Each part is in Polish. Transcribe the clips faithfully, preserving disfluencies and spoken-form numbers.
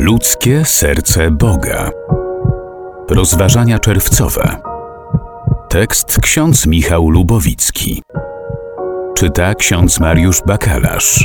Ludzkie serce Boga. Rozważania czerwcowe. Tekst ksiądz Michał Lubowicki. Czyta ksiądz Mariusz Bakalarz.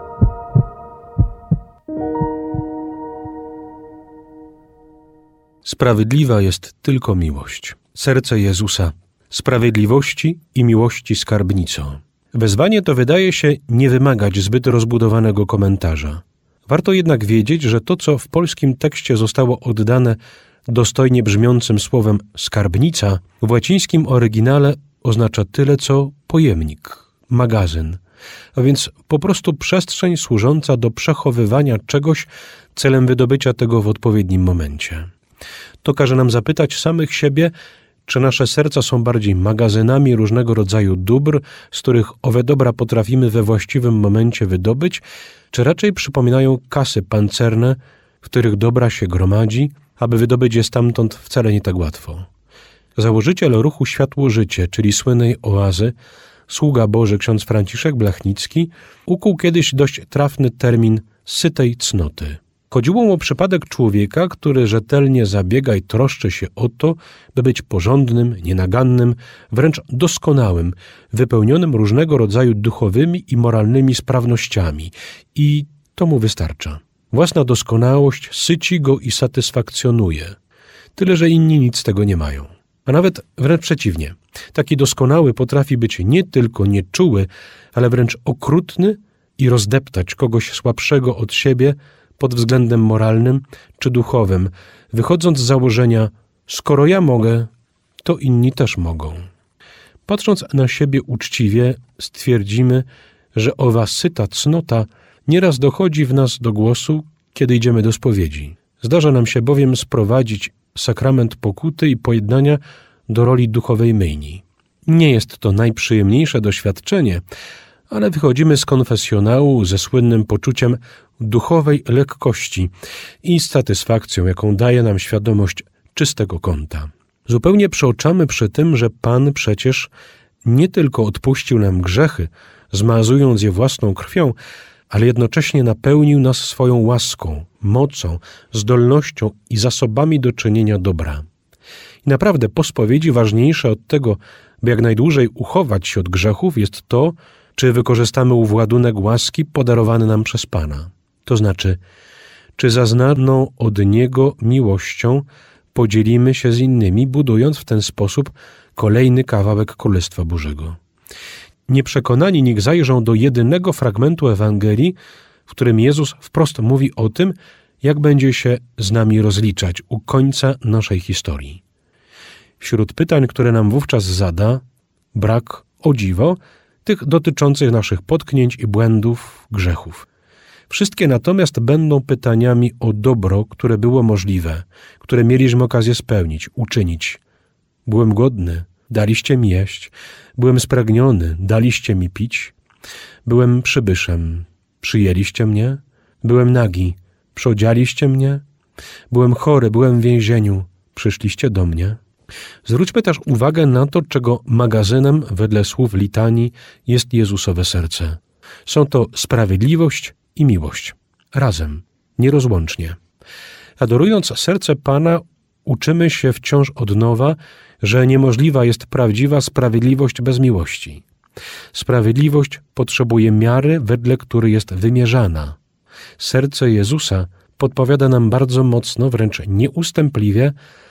Sprawiedliwa jest tylko miłość. Serce Jezusa, sprawiedliwości i miłości skarbnico. Wezwanie to wydaje się nie wymagać zbyt rozbudowanego komentarza. Warto jednak wiedzieć, że to, co w polskim tekście zostało oddane dostojnie brzmiącym słowem skarbnica, w łacińskim oryginale oznacza tyle, co pojemnik, magazyn, a więc po prostu przestrzeń służąca do przechowywania czegoś celem wydobycia tego w odpowiednim momencie. To każe nam zapytać samych siebie, czy nasze serca są bardziej magazynami różnego rodzaju dóbr, z których owe dobra potrafimy we właściwym momencie wydobyć, czy raczej przypominają kasy pancerne, w których dobra się gromadzi, aby wydobyć je stamtąd wcale nie tak łatwo. Założyciel ruchu Światło Życie, czyli słynnej oazy, sługa Boży ksiądz Franciszek Blachnicki, ukuł kiedyś dość trafny termin sytej cnoty. Chodziło mu o przypadek człowieka, który rzetelnie zabiega i troszczy się o to, by być porządnym, nienagannym, wręcz doskonałym, wypełnionym różnego rodzaju duchowymi i moralnymi sprawnościami. I to mu wystarcza. Własna doskonałość syci go i satysfakcjonuje. Tyle, że inni nic z tego nie mają. A nawet wręcz przeciwnie. Taki doskonały potrafi być nie tylko nieczuły, ale wręcz okrutny i rozdeptać kogoś słabszego od siebie pod względem moralnym czy duchowym, wychodząc z założenia, skoro ja mogę, to inni też mogą. Patrząc na siebie uczciwie, stwierdzimy, że owa syta cnota nieraz dochodzi w nas do głosu, kiedy idziemy do spowiedzi. Zdarza nam się bowiem sprowadzić sakrament pokuty i pojednania do roli duchowej myjni. Nie jest to najprzyjemniejsze doświadczenie, ale wychodzimy z konfesjonału ze słynnym poczuciem duchowej lekkości i z satysfakcją, jaką daje nam świadomość czystego kąta. Zupełnie przeoczamy przy tym, że Pan przecież nie tylko odpuścił nam grzechy, zmazując je własną krwią, ale jednocześnie napełnił nas swoją łaską, mocą, zdolnością i zasobami do czynienia dobra. I naprawdę po spowiedzi ważniejsze od tego, by jak najdłużej uchować się od grzechów, jest to, czy wykorzystamy ów ładunek łaski podarowany nam przez Pana. To znaczy, czy zaznaną od Niego miłością podzielimy się z innymi, budując w ten sposób kolejny kawałek Królestwa Bożego. Nieprzekonani niech zajrzą do jedynego fragmentu Ewangelii, w którym Jezus wprost mówi o tym, jak będzie się z nami rozliczać u końca naszej historii. Wśród pytań, które nam wówczas zada, brak, o dziwo, tych dotyczących naszych potknięć i błędów, grzechów. Wszystkie natomiast będą pytaniami o dobro, które było możliwe, które mieliśmy okazję spełnić, uczynić. Byłem głodny, daliście mi jeść. Byłem spragniony, daliście mi pić. Byłem przybyszem, przyjęliście mnie. Byłem nagi, przyodzialiście mnie. Byłem chory, byłem w więzieniu, przyszliście do mnie. Zwróćmy też uwagę na to, czego magazynem wedle słów litanii jest Jezusowe serce. Są to sprawiedliwość i miłość. Razem, nierozłącznie. Adorując serce Pana, uczymy się wciąż od nowa, że niemożliwa jest prawdziwa sprawiedliwość bez miłości. Sprawiedliwość potrzebuje miary, wedle której jest wymierzana. Serce Jezusa podpowiada nam bardzo mocno, wręcz nieustępliwie,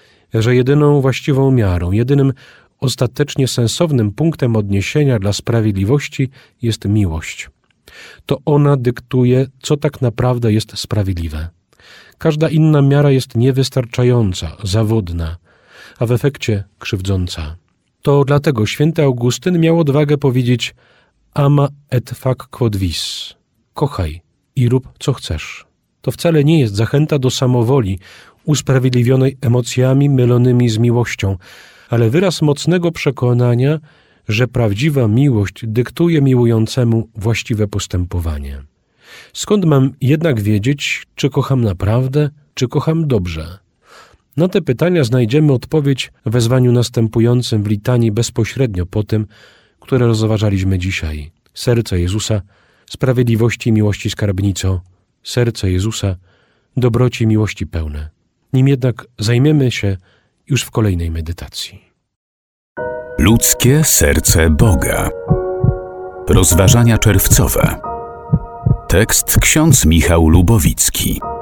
że jedyną właściwą miarą, jedynym ostatecznie sensownym punktem odniesienia dla sprawiedliwości jest miłość. To ona dyktuje, co tak naprawdę jest sprawiedliwe. Każda inna miara jest niewystarczająca, zawodna, a w efekcie krzywdząca. To dlatego święty Augustyn miał odwagę powiedzieć ama et fac quod vis. Kochaj i rób, co chcesz. To wcale nie jest zachęta do samowoli, usprawiedliwionej emocjami mylonymi z miłością, ale wyraz mocnego przekonania, że prawdziwa miłość dyktuje miłującemu właściwe postępowanie. Skąd mam jednak wiedzieć, czy kocham naprawdę, czy kocham dobrze? Na te pytania znajdziemy odpowiedź w wezwaniu następującym w litanii bezpośrednio po tym, które rozważaliśmy dzisiaj. Serce Jezusa, sprawiedliwości i miłości skarbnico, serce Jezusa, dobroci i miłości pełne. Nim jednak zajmiemy się już w kolejnej medytacji. Ludzkie serce Boga. Rozważania czerwcowe. Tekst ksiądz Michał Lubowicki.